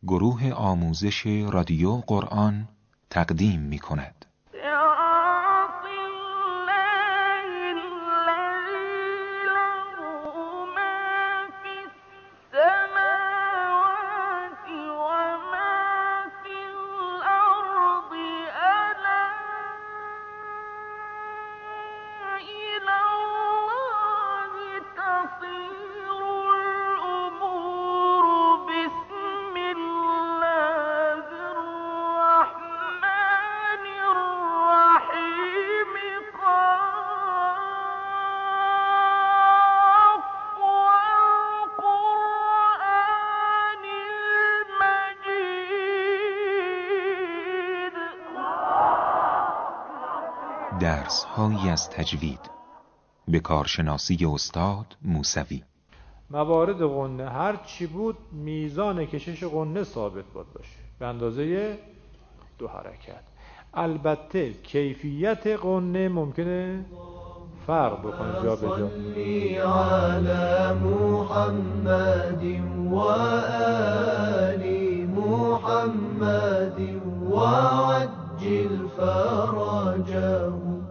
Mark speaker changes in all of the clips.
Speaker 1: گروه آموزش رادیو قرآن تقدیم می کند. درس هایی از تجوید به کارشناسی استاد موسوی.
Speaker 2: موارد غنه هر چی بود میزان کشش غنه ثابت باشه به اندازه 2 حرکت. البته کیفیت غنه ممکنه فرق بکنه جا به جا.
Speaker 3: علی محمد و آل محمد و عجل فرجه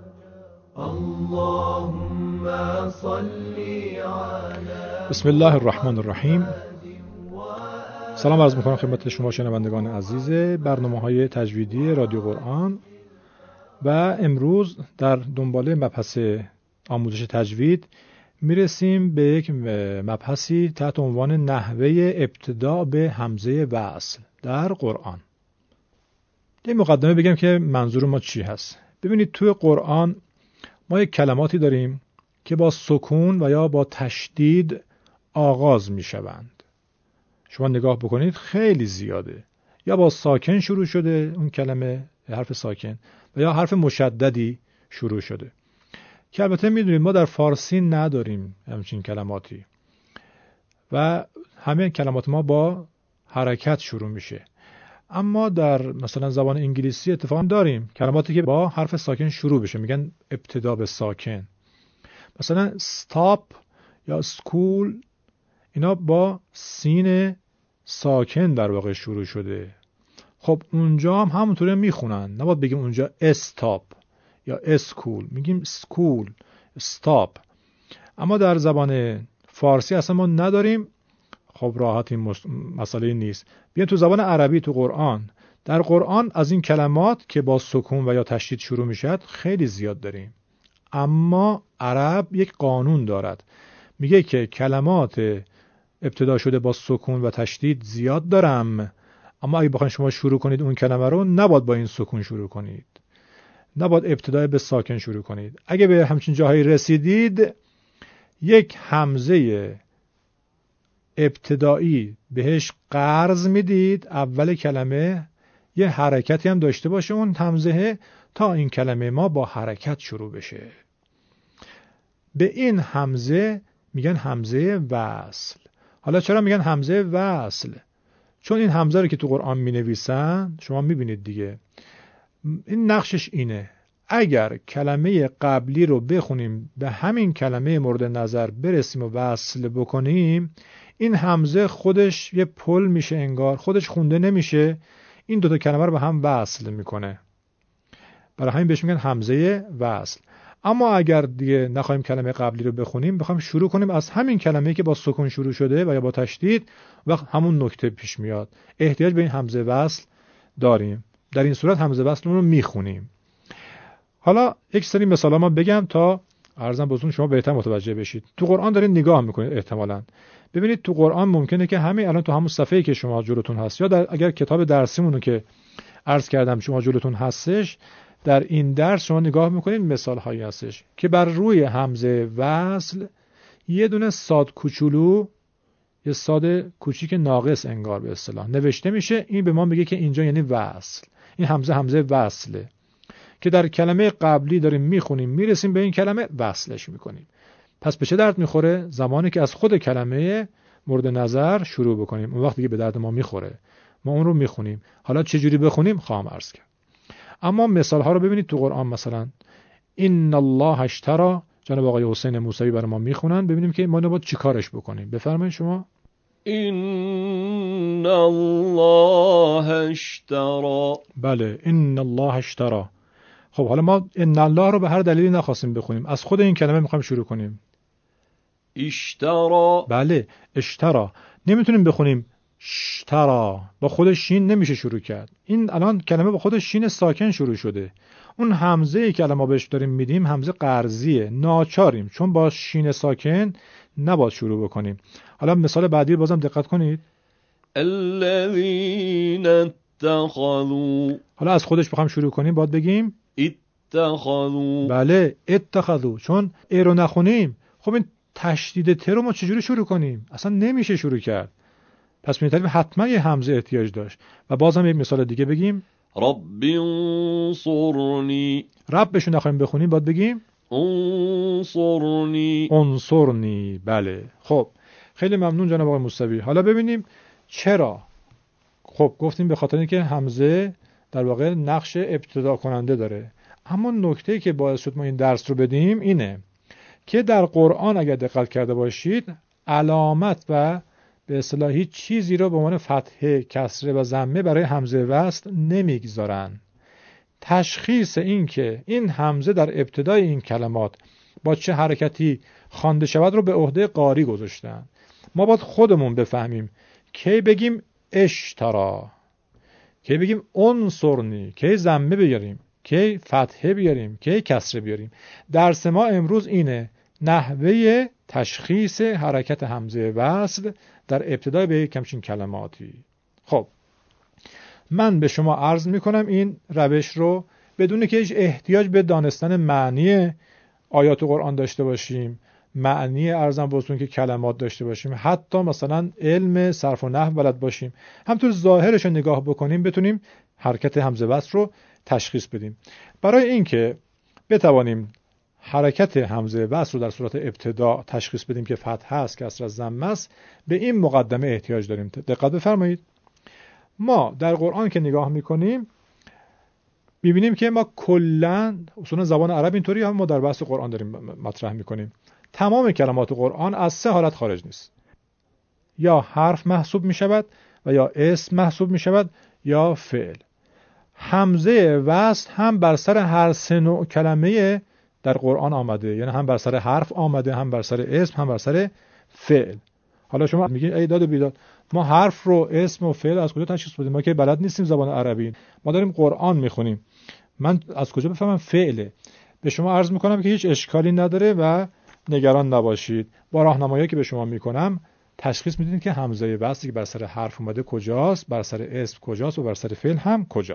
Speaker 3: اللهم صل علی.
Speaker 4: بسم الله الرحمن الرحیم. سلام عرض میکنم خدمت شما شنوندگان عزیز برنامه‌های تجویدی رادیو قرآن و امروز در دنباله مبحث آموزش تجوید میرسیم به یک مبحثی تحت عنوان نحوه ابتدا به همزه وصل در قرآن. یه مقدمه بگم که منظور ما چی هست. ببینید توی قرآن ما یک کلماتی داریم که با سکون و یا با تشدید آغاز می شوند. شما نگاه بکنید خیلی زیاده. یا با ساکن شروع شده اون کلمه، حرف ساکن، و یا حرف مشددی شروع شده. که البته میدونید ما در فارسی نداریم همچین کلماتی و همه کلمات ما با حرکت شروع میشه. اما در مثلا زبان انگلیسی اتفاقا داریم کلماتی که با حرف ساکن شروع بشه، میگن ابتدا به ساکن. مثلا stop یا school اینا با سین ساکن در واقع شروع شده. خب اونجا هم همونطوری میخونن، نباید بگیم اونجا stop یا school، میگیم school stop. اما در زبان فارسی اصلا ما نداریم. خب راحت این مسئله نیست. بیاین تو زبان عربی تو قرآن، در قرآن از این کلمات که با سکون و یا تشدید شروع میشد خیلی زیاد داریم. اما عرب یک قانون دارد، میگه که کلمات ابتدا شده با سکون و تشدید زیاد دارم، اما اگه بخواید شما شروع کنید اون کلمه رو نباید با این سکون شروع کنید، نباید ابتدا به ساکن شروع کنید. اگه به همچین جاهایی رسیدید یک همزه ابتدایی بهش قرض میدید، اول کلمه یه حرکتی هم داشته باشه اون همزه تا این کلمه ما با حرکت شروع بشه. به این همزه میگن همزه وصل. حالا چرا میگن همزه وصل؟ چون این همزه رو که تو قرآن مینویسن شما میبینید دیگه، این نقشش اینه اگر کلمه قبلی رو بخونیم به همین کلمه مورد نظر برسیم و وصل بکنیم، این همزه خودش یه پل میشه، انگار خودش خونده نمیشه، این دوتا کلمه رو به هم وصل میکنه. برای همین بهش میگن همزه وصل. اما اگر دیگه نخواهیم کلمه قبلی رو بخونیم، بخوایم شروع کنیم از همین کلمه‌ای که با سکون شروع شده و یا با تشدید، وقت همون نکته پیش میاد، احتیاج به این همزه وصل داریم. در این صورت همزه وصل رو میخونیم. حالا یک سری مثالا ما بگم تا عرضم بهتون شما بهتر متوجه بشید. تو قرآن دارین نگاه میکنید احتمالاً. ببینید تو قرآن ممکنه که همین الان تو همون صفحه‌ای که شما جلوتون هست یا اگر کتاب درسیمونو که عرض کردم شما جلوتون هستش، در این درس شما نگاه میکنید مثال هایی هستش که بر روی همزه وصل یه دونه صاد کوچولو، یه صاد کوچیک ناقص انگار به اصطلاح نوشته میشه. این به ما میگه که اینجا یعنی وصل، این همزه وصله که در کلمه قبلی داریم میخونیم میرسیم به این کلمه وصلش میکنیم. پس به چه درد میخوره؟ زمانی که از خود کلمه مورد نظر شروع بکنیم، اون وقت دیگه به درد ما میخوره، ما اون رو میخونیم. حالا چه جوری بخونیم خواهم عرض کرد. اما مثال ها رو ببینید تو قرآن. مثلا ان الله اشتری، جناب آقای حسین موسوی برای ما میخونن، ببینیم که ما باید چیکارش بکنیم. بفرمایید شما.
Speaker 3: ان
Speaker 5: ان الله اشترى.
Speaker 4: بله، ان الله اشترى. خب حالا ما ان الله رو به هر دلیلی نخواستیم بخونیم، از خود این کلمه میخوایم شروع کنیم.
Speaker 5: اشترى.
Speaker 4: بله، اشترا. نمیتونیم بخونیم اشترا، با خود شین نمیشه شروع کرد. این الان کلمه با خود شین ساکن شروع شده. اون همزه‌ای که الان ما بهش داریم میدیم همزه قرضیه، ناچاریم چون با شین ساکن نباید شروع بکنیم. حالا مثال بعدی بازم دقت کنید.
Speaker 5: الذين اتخذوا.
Speaker 4: حالا از خودش بخوام شروع کنیم باید بگیم
Speaker 5: اتخذوا.
Speaker 4: بله، اتخذوا. چون ای رو نخونیم خب این تشدید ت رو ما چجوری شروع کنیم؟ اصلا نمیشه شروع کرد. پس به این ترتیب حتما یه همزه احتیاج داشت. و بازم یک مثال دیگه بگیم.
Speaker 5: رب انصرنی.
Speaker 4: رب بهشون نخواهیم بخونیم باید بگیم
Speaker 5: انصرنی.
Speaker 4: انصرنی. بله. خب خیلی ممنون جناب آقای موسوی. حالا ببینیم چرا. خب گفتیم به خاطر اینکه همزه در واقع نقش ابتدا کننده داره. اما نکته‌ای که باعث شد ما این درس رو بدیم اینه که در قرآن اگر دقت کرده باشید علامت و به اصطلاح هیچ چیزی رو به عنوان فتحه، کسره و ضمه برای همزه وصل نمیگذارن. تشخیص این که این همزه در ابتدای این کلمات با چه حرکتی خوانده شود رو به عهده قاری گذاشتن. ما باید خودمون بفهمیم کی بگیم اشترا، کی بگیم انصرنی، کی ضمه بیاریم، کی فتحه بیاریم، کی کسره بیاریم. درس ما امروز اینه، نحوه تشخیص حرکت همزه وصل در ابتدای به یک همچین کلماتی. خب من به شما عرض میکنم این روش رو بدون که هیچ احتیاج به دانستن معنی آیات قرآن داشته باشیم، معنی ارزم بهتون که کلمات داشته باشیم، حتی مثلا علم صرف و نحو بلد باشیم، همطور ظاهرش رو نگاه بکنیم بتونیم حرکت همزه وصل رو تشخیص بدیم. برای اینکه بتوانیم حرکت همزه وصل رو در صورت ابتدا تشخیص بدیم که فتحه است، کسره است، ضمه است، به این مقدمه احتیاج داریم. دقت بفرمایید. ما در قرآن که نگاه میکنیم ببینیم که ما کلاً اصولا زبان عرب اینطوری هم ما در بحث قرآن داریم مطرح میکنیم. تمام کلمات قرآن از سه حالت خارج نیست. یا حرف محسوب میشود و یا اسم محسوب میشود یا فعل. همزه وصل هم بر سر هر سه نوع کلمه در قرآن آمده، یعنی هم بر سر حرف آمده، هم بر سر اسم، هم بر سر فعل. حالا شما میگید ای داد و بیداد، ما حرف رو، اسم و فعل از کجا تشخیص بدیم؟ ما که بلد نیستیم زبان عربی، ما داریم قرآن میخونیم، من از کجا بفهمم فعله؟ به شما عرض میکنم که هیچ اشکالی نداره و نگران نباشید. با راهنمایی که به شما میکنم تشخیص میدید که همزه وصلی که بر سر حرف اومده کجاست، بر سر اسم کجاست و بر سر فعل هم کجا.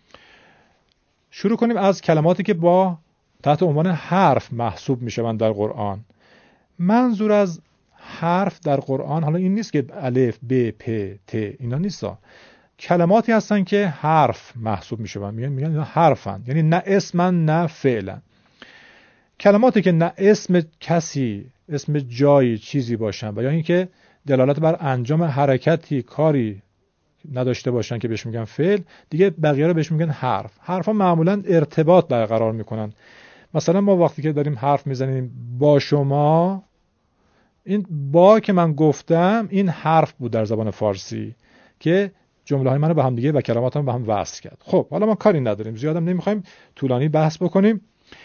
Speaker 4: شروع کنیم از کلماتی که با تحت عنوان حرف محسوب میشوند در قرآن. منظور از حرف در قرآن حالا این نیست که الف، ب، پ، ت اینا نیستا. کلماتی هستن که حرف محسوب میشوند، میگن اینا حرفن، یعنی نه اسمن نه فعلن. کلماتی که نه اسم کسی، اسم جایی، چیزی باشن و یا اینکه دلالت بر انجام حرکتی، کاری نداشته باشن که بهش میگن فعل، دیگه بقیه رو بهش میگن حرف. حرفا معمولا ارتباط برقرار میکنن. مثلا ما وقتی که داریم حرف میزنیم با شما، این با که من گفتم این حرف بود در زبان فارسی که جمله های منو به هم دیگه و کلماتم به هم وصل کرد. خب حالا ما کاری نداریم، زیادم نمیخوایم طولانی بحث بکنیم.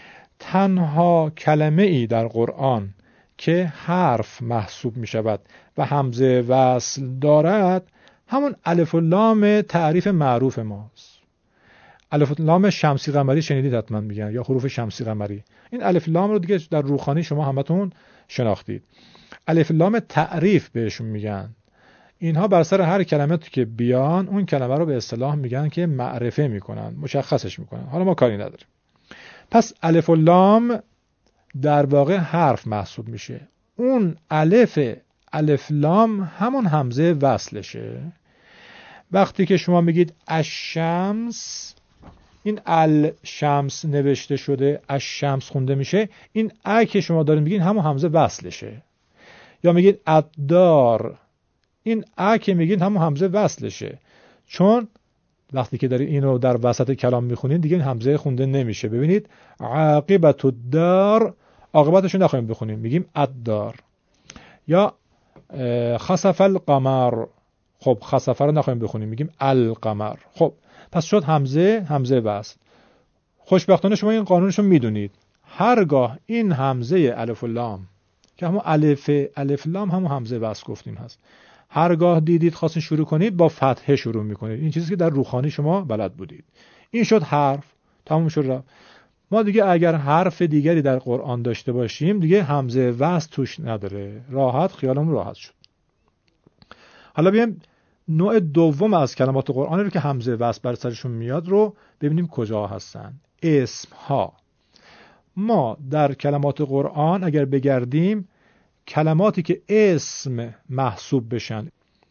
Speaker 4: تنها کلمه ای در قرآن که حرف محسوب می شود و همزه وصل دارد همون الف و لام تعریف معروف ماست. الف و لام شمسی قمری شنیدید حتما میگن، یا حروف شمسی قمری. این الف لام رو دیگه در روخانی شما همتون شناختید. الف لام تعریف بهشون میگن. اینها بر سر هر کلمه که بیان اون کلمه رو به اصطلاح میگن که معرفه میکنن، مشخصش میکنن. حالا ما کاری نداریم. پس الف و لام در واقع حرف محسوب میشه. اون الف لام همون همزه وصلشه. وقتی که شما میگید الشمس، این الشمس نوشته شده، الشمس خونده میشه، این ا که شما دارین میگین همون همزه وصلشه. یا میگید الدار، این ا که میگین همون همزه وصلشه. چون وقتی که دارید اینو در وسط کلام میخونین دیگه این همزه خونده نمیشه. ببینید عاقبت الدار، عاقبتشو نخواهیم بخونیم، میگیم الدار. یا خسف القمر، خب خسفه رو نخواهیم بخونیم، میگیم القمر. خب پس شد همزه وصل. خوشبختانه شما این قانونشو میدونید، هرگاه این همزه الف و لام که همون الف لام همون همزه وصل گفتیم هست، هرگاه دیدید خواستین شروع کنید با فتحه شروع میکنید. این چیزی که در روخانی شما بلد بودید. این شد حرف، تموم شد. ما دیگه اگر حرف دیگری در قرآن داشته باشیم دیگه همزه وصل توش نداره، راحت، خیالمون راحت شد. حالا بیایم نوع دوم از کلمات قرآنی رو که همزه وصل بر سرشون میاد رو ببینیم کجا هستن. اسم ها. ما در کلمات قرآن اگر بگردیم، کلماتی که اسم محسوب بشن،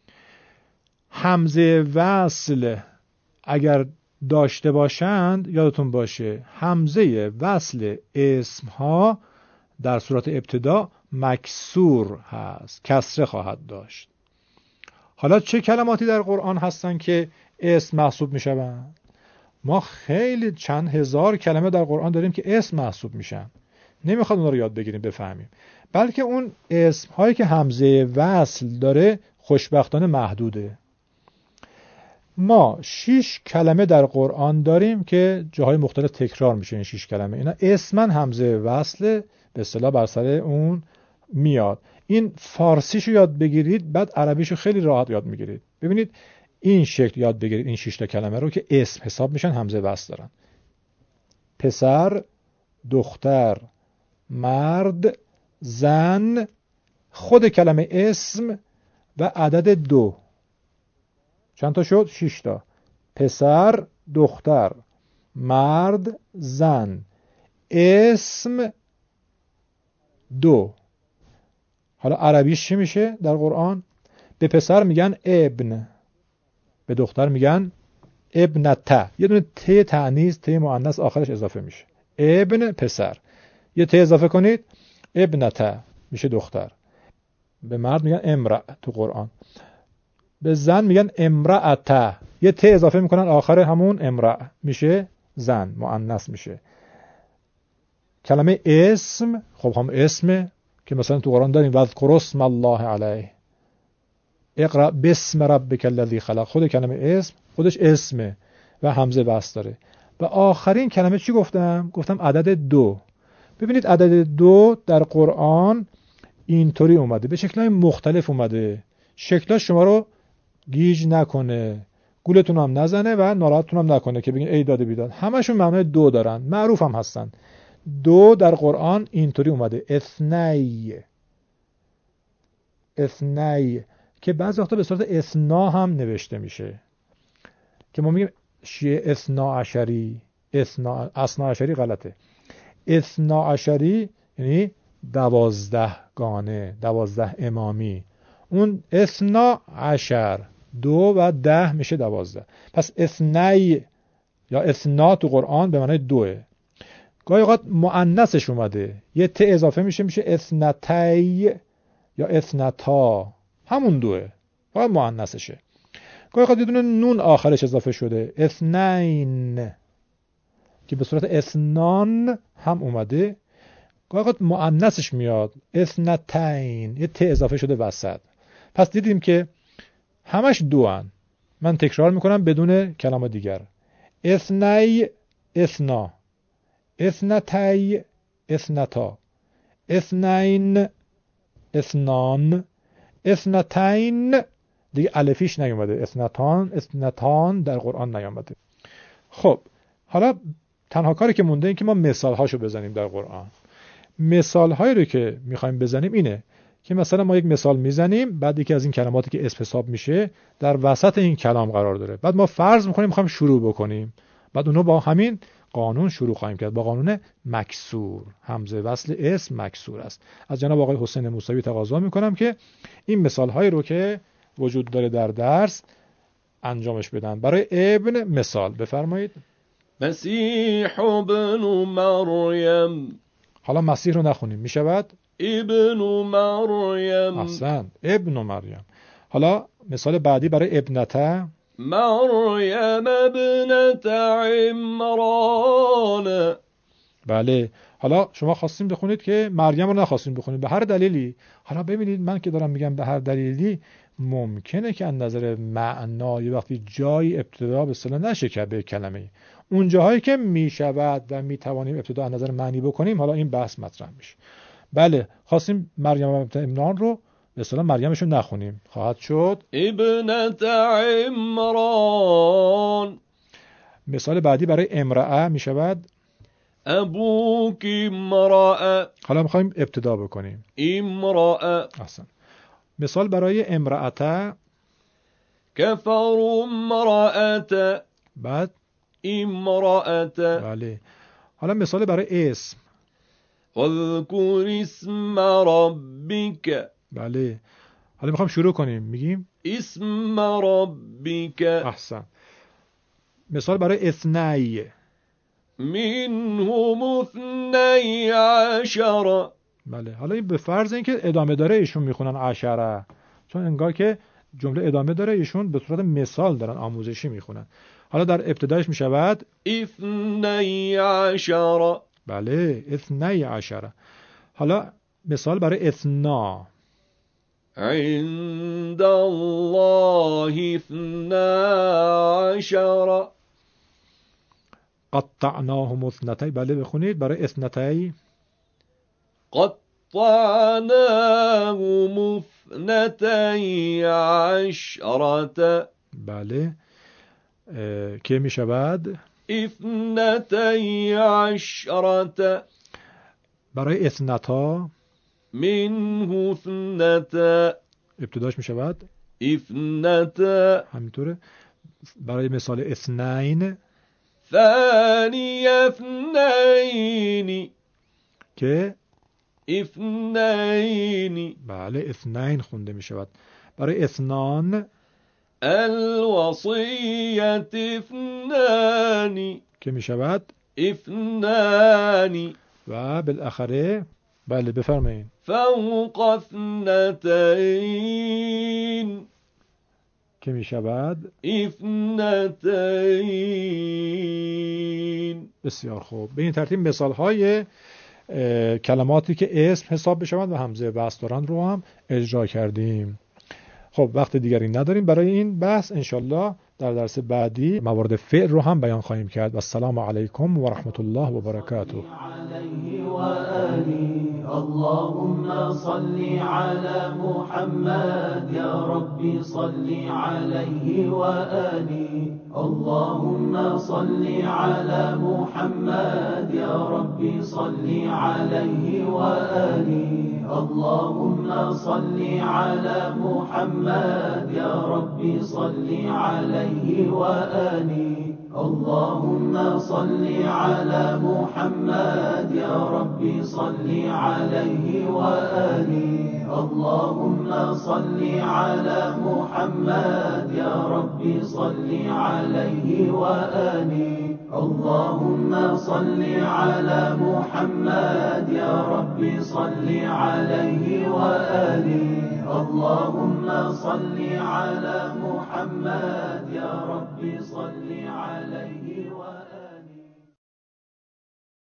Speaker 4: همزه وصل اگر داشته باشند، یادتون باشه همزه وصل اسم ها در صورت ابتدا مکسور هست، کسره خواهد داشت. حالا چه کلماتی در قرآن هستن که اسم محسوب می شوند؟ ما خیلی چند هزار کلمه در قرآن داریم که اسم محسوب میشن. نمیخواد اون رو یاد بگیریم بفهمیم، بلکه اون اسم هایی که همزه وصل داره خوشبختانه محدوده. ما 6 کلمه در قرآن داریم که جاهای مختلف تکرار میشه. این 6 کلمه اینا اسمن همزه وصل به اصطلاح بر سر اون میاد. این فارسیشو یاد بگیرید، بعد عربیشو خیلی راحت یاد میگیرید. ببینید این شکل یاد بگیرید این 6 تا کلمه رو که اسم حساب میشن، همزه وصل دارن. پسر، دختر، مرد، زن، خود کلمه اسم و عدد 2. چند تا شد؟ 6 تا. پسر، دختر، مرد، زن، اسم 2. حالا عربیش چی میشه در قرآن؟ به پسر میگن ابن، به دختر میگن ابنته. یه دونه ت تأنیث، ت مؤنث آخرش اضافه میشه. ابن پسر، یه ت اضافه کنید ابنته میشه دختر. به مرد میگن امرأ تو قرآن. به زن میگن امرأته، یه ت اضافه میکنن آخر همون امرأ میشه زن، مؤنث میشه. کلمه اسم، خب هم اسم که مثلا تو قرآن داریم واذکر اسم الله علیه، اقرأ باسم ربک الذی خلق. خود کلمه اسم خودش اسمه و همزه وصل داره. و آخرین کلمه چی گفتم؟ گفتم عدد 2. ببینید عدد 2 در قرآن اینطوری اومده، به شکل‌های مختلف اومده. شکلاش شما رو گیج نکنه، گولتون هم نزنه و ناراحتتون هم نکنه که بگین ای داد بیداد. همشون معنای 2 دارن، معروف هم هستن. 2 در قرآن اینطوری اومده، اثنی که بعضی وقتا به صورت اثنا هم نوشته میشه، که ما میگیم شیعه اثنا عشری. اثنا عشری غلطه. اثنا عشری یعنی 12 گانه، 12 امامی. اون اثنا عشر 2 و 10 میشه 12. پس اثنی یا اثنا تو قرآن به معنای 2. گاهی اوقات مؤنثش اومده، یه ت اضافه میشه اثنتی یا اثنتا، همون 2 فقط مؤنثشه. گاهی اوقات یه دونه نون آخرش اضافه شده، اثنین که به صورت اثنان هم اومده. گاهی اوقات مؤنثش میاد اثنتین، یه ت اضافه شده وسط. پس دیدیم که همش 2 هن. من تکرار میکنم بدون کلمه دیگر. اثنی اثنا، اثنتی اثنتا، اثنین اثنان، اثنتین دیگه الفیش نیومده، اثنتان در قرآن نیومده. خب حالا تنها کاری که مونده این که ما مثالهاشو بزنیم در قرآن. مثالهایی رو که میخوایم بزنیم اینه که مثلا ما یک مثال میزنیم، بعد یکی از این کلماتی که اسم حساب میشه در وسط این کلام قرار داره، بعد ما فرض میخوایم شروع بکنیم، بعد اونو با همین قانون شروع خواهیم کرد، با قانون مکسور. همزه وصل اسم مکسور است. از جناب آقای حسین موسوی تقاضا میکنم که این مثالهایی رو که وجود داره در درس انجامش بدن. برای ابن مثال بفرمایید.
Speaker 5: مسیح ابن مریم.
Speaker 4: حالا مسیح رو نخونیم، میشود
Speaker 5: ابن مریم.
Speaker 4: احسن، ابن مریم. حالا مثال بعدی برای ابنته.
Speaker 5: مریم ابنت عمران.
Speaker 4: بله. حالا شما خواستین بخونید که مریم رو نخواستین بخونید به هر دلیلی. حالا ببینید من که دارم میگم به هر دلیلی، ممکنه که از نظر معنای وقتی جایی ابتدا به اصطلاح نشه کرد به کلمه، اون جاهایی که میشود و میتوانیم ابتدا از نظر معنی بکنیم، حالا این بحث مطرح میشه. بله خواستیم مریم بنت عمران رو به اصطلاح مریمشو نخونیم، خواهد شد
Speaker 5: ابنت عمران.
Speaker 4: مثال بعدی برای امرأه میشود
Speaker 5: ابوک امرأة.
Speaker 4: حالا میخوایم ابتدا بکنیم
Speaker 5: امرأة.
Speaker 4: احسن. مثال برای امرأته
Speaker 5: کفر امرأة.
Speaker 4: بعد
Speaker 5: امرأة.
Speaker 4: بله. حالا مثال برای اسم
Speaker 5: واذکر اسم ربک.
Speaker 4: بله. حالا میخوایم شروع کنیم، میگیم
Speaker 5: اسم ربک.
Speaker 4: احسن. مثال برای اثنی
Speaker 5: منهم اثنی عشر.
Speaker 4: بله. حالا این به فرض اینکه ادامه داره ایشون میخونن عشره، چون انگار که جمله ادامه داره ایشون به صورت مثال دارن آموزشی میخونن. حالا در ابتدایش میشود
Speaker 5: اثنی عشر.
Speaker 4: بله اثنی عشره. حالا مثال برای اثنا
Speaker 5: عند الله اثنا عشر.
Speaker 4: قطعناهم اثنتین. بله بخونید برای اثنتین
Speaker 5: قطعناهم اثنتي عشرة.
Speaker 4: بله. که می شود
Speaker 5: اثنتي عشرة.
Speaker 4: برای اثنتا
Speaker 5: منه اثنتا.
Speaker 4: ابتداش می شود
Speaker 5: اثنتا.
Speaker 4: همینطوره. برای مثال اثنین
Speaker 5: ثاني اثنين.
Speaker 4: که
Speaker 5: اثنين.
Speaker 4: بله اثنین خونده می شود. برای اثنان
Speaker 5: الوصية اثنان.
Speaker 4: که می شود
Speaker 5: اثنان.
Speaker 4: و بالاخره بله بفرمایید
Speaker 5: فوق اثنتين.
Speaker 4: که می شود
Speaker 5: اثنتين.
Speaker 4: بسیار خوب. به این ترتیب مثال های کلماتی که اسم حساب بشوند و همزه وصل دارند رو هم اجرا کردیم. خب وقت دیگری نداریم برای این بحث، انشالله در درس بعدی موارد فعل رو هم بیان خواهیم کرد. و السلام علیکم و رحمت الله و برکاته.
Speaker 3: اللهم صل على محمد يا ربي صل عليه وآله. اللهم صل على محمد يا ربي صل عليه وآله. اللهم صل على محمد يا ربي صل عليه وآله. اللهم صل على محمد يا ربي صل عليه وآله. اللهم صل على محمد يا ربي صل عليه وآله. اللهم صل على محمد يا ربي صل عليه وآله. اللهم صل على محمد يا ربي صل عليه